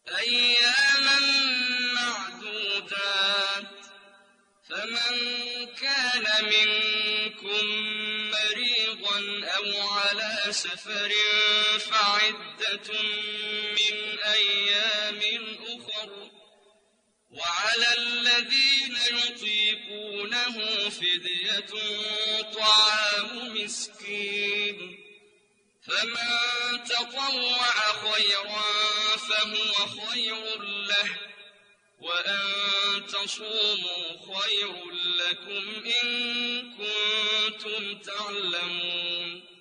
أياما معدودات، فمن كان منكم مريضا أو على سفر فعدة من أيام أخر، وعلى الذين يطيقونه فدية طعام مسكين، فمن تطوع خيرا فهو خير له، وأن تصوموا خير لكم إن كنتم تعلمون.